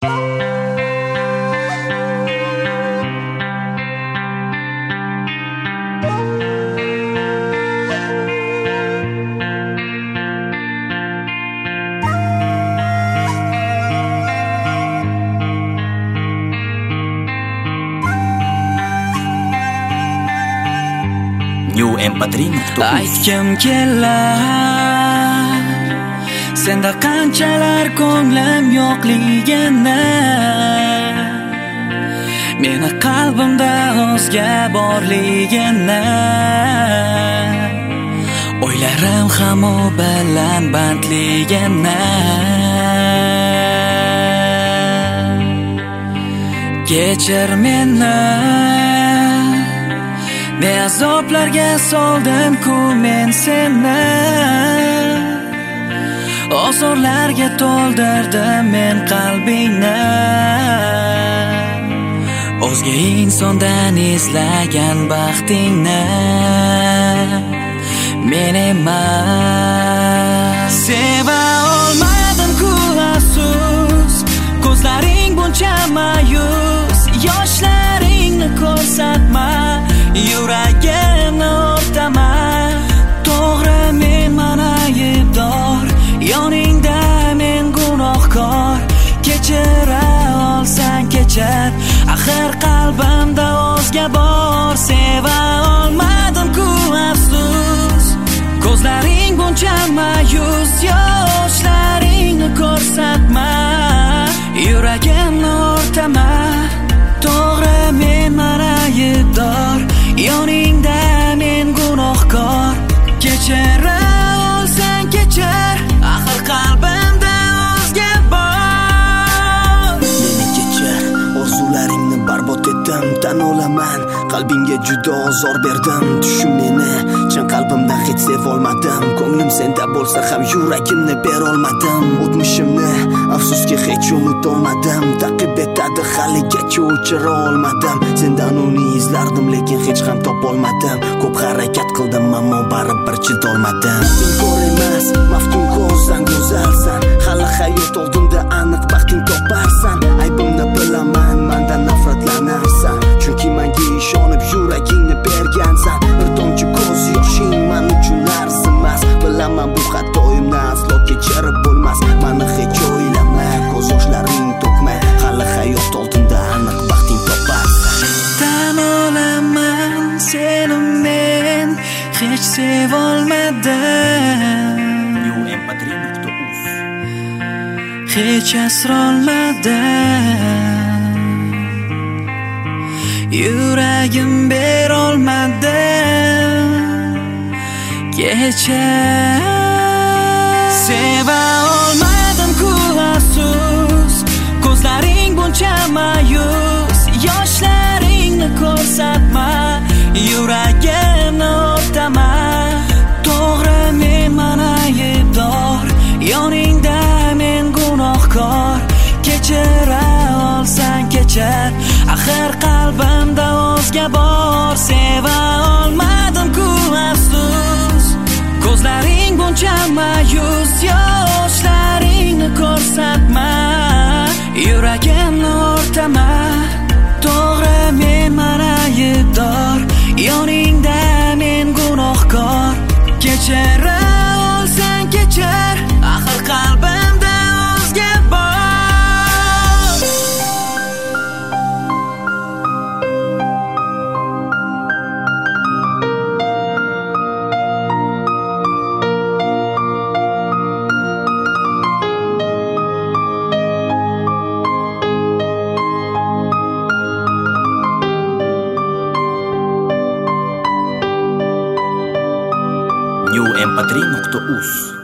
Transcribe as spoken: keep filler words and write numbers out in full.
new m p three nuqta uz. Aytgim kelar senda qanchalar ko'nglim yo'qligini, meni qalbimda o'zga borligini, o'ylarim ham u bilan bandligini. Kechir meni, ne azoblarga soldim-ku men seni, ozorlarga to'ldirdim men qalbingni. O'zga insondan izlagan baxtingni men emas. Seva olmadim-ku afsus, ko'zlaring buncha mayus, yoshlaringni ko'rsatma, yuragimni o'rtama. To'g'ri men mana aybdor, yoningda men gunohkor. Kechira olsang kechir, axir qalbimda o'zga bor. Seva olmadim-ku afsus, ko'zlaring buncha mayus, yoshlaringni ko'rsatma, yuragimni o'rtama. To'g'ri men mana aybdor, yoningda men gunohkor. Kechira olsang kechir, axir qalbimda o'zga bor. Meni kechir, orzularingni barbod etdim, tan olaman. Qalbingga juda ozor berdim, tushun meni, chin qalbimdan hech sevolmadim. Ko'nglim senda bo'lsa ham yuragimni berolmadim. O'tmishimni afsuski hech unutolmadim, taqib etadi haligacha o'chira olmadim. Sendan uni izlardim, lekin hech ham topolmadim. Ko'p harakat qildim, ammo baribir chidolmadim. Inkor emas, maftun ko'zsan, go'zalsan, hali hayot oldinda aniq baxting toparsan. Aybimni bilaman, mendan nafratlanarsan, chunki menga ishonib yuragingni bergansan. Bir tomchi ko'z yoshing men uchun arzimas, bilaman bu xatoyimni aslo kechirib bo'lmas. Meni hech o'ylama, ko'z yoshlaring to'kma, hali hayot oldinda aniq baxting toparsan. Tan olaman seni men hech sevolmadim, new m p three nuqta uz. hech asrolmadim, yuragim berolmadim. Kechir, seva olmadim-ku afsus, ko'zlaring buncha mayus, yoshlaringni ko'rsatma, yuragimni o'rtama. To'g'ri men mana aybdor, yoningda men gunohkor. Kechira olsang kechir, axir qalbimda o'zga bor. Seva olmadim-ku afsus, ko'zlaring buncha mayus, yoshlaringni ko'rsatma, yuragimni o'rtama. To'g'ri men mana aybdor, yoningda men gunohkor. Kechira olsang kechir, axir qalbimda o'zga bor. new m p three nuqta uz.